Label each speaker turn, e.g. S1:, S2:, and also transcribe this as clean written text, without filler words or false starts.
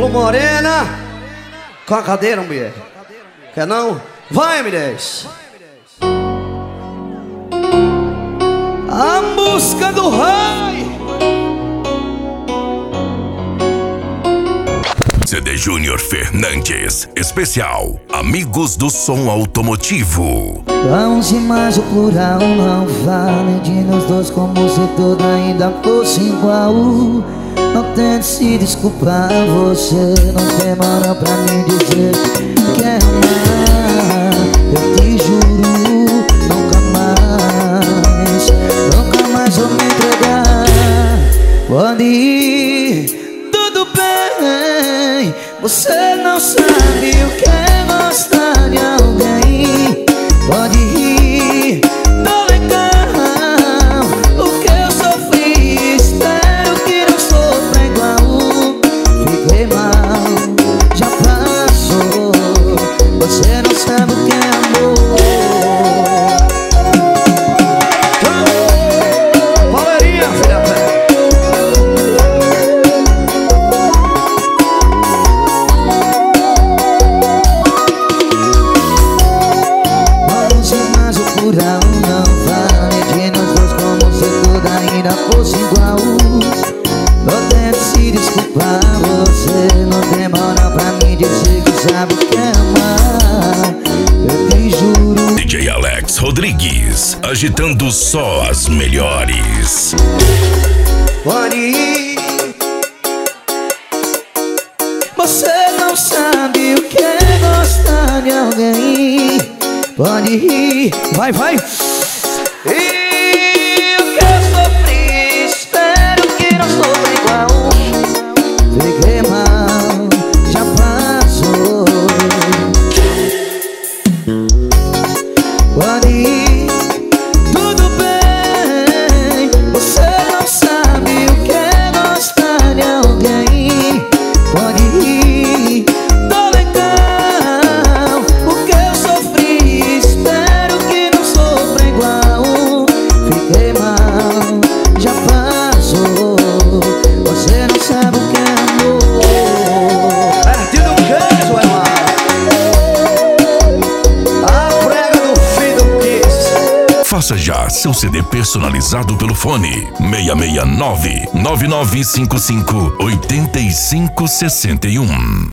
S1: Alô, morena. Com a cadeira, mulher. Quer não? Vai, M10. A música do rei.
S2: CD Júnior Fernandes, especial Amigos do Som Automotivo.
S3: Vamos mais o plural não vale de nós dois como se tudo ainda fosse igual. Não tente se desculpar, você não demora pra me dizer que quer amar. Eu te juro, nunca mais vou me entregar. Pode ir, tudo bem. Você não sabe o que é gostar de alguém. Pode ir, tô legal. O que eu sofri, espero que não sofra igual. Fiquei mal, já passou. Você não sabe o que é amor.
S1: Valerinha, filha.
S3: Plural não vale de nós dois como se tudo ainda fosse igual. Não tente se desculpar, você não demora pra me dizer que sabe o que é amar. Eu te juro.
S2: DJ Alex Rodrigues, agitando só as melhores.
S1: Pode ir.
S3: Você não sabe o que é gostar de alguém. Pode ir, vai, vai. E o que eu sofri, espero que não sofra igual. Fiquei mal, já passou. Pode ir, tudo bem. Você não sabe o que é gostar de alguém. Pode ir, tô legal. O que eu sofri, espero que não sofra igual. Fiquei mal, já passou. Você não sabe o que é amor.
S1: Perdido um queijo, irmão. A prega do filho do Kiss.
S2: Faça já seu CD personalizado pelo fone 669 9955 8561.